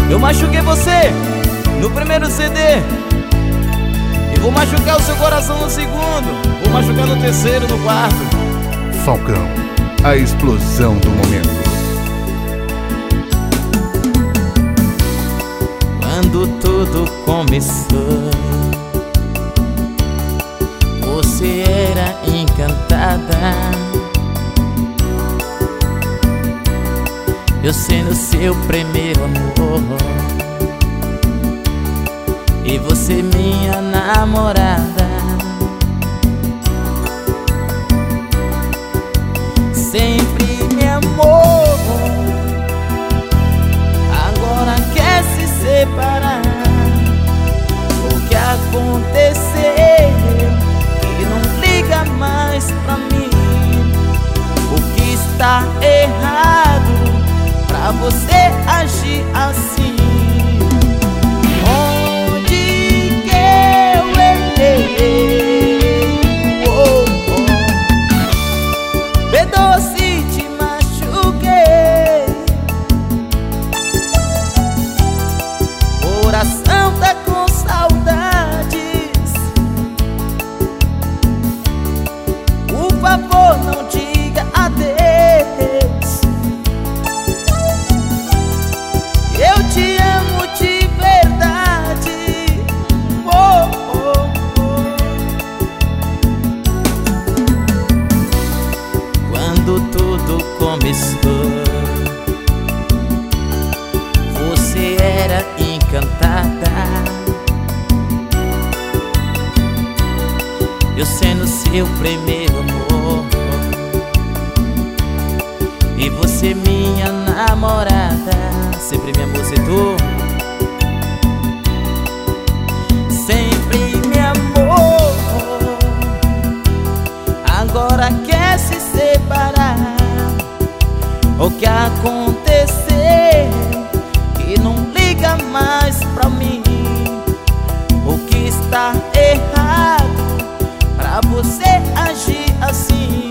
Eu machuquei você no primeiro CD e vou machucar o seu coração no segundo, vou machucar no terceiro, no quarto. Falcão, a explosão do momento. Quando tudo começou, você era encantada. Eu sendo seu primeiro amor e você minha namorada. Sempre me amou, agora quer se separar. O que aconteceu? Que não liga mais pra mim. O que está errado pra você agir assim? Onde que eu errei? Perdoa se te machuquei. Coração tá com saudades. Por favor, não diga adeus. Eu te amo de verdade. Quando tudo começou, você era encantada. Eu sendo seu primeiro amor e você minha namorada. Sempre me amou, tu sempre me amou, agora quer se separar. O que aconteceu? Que não liga mais pra mim. O que está errado pra você agir assim?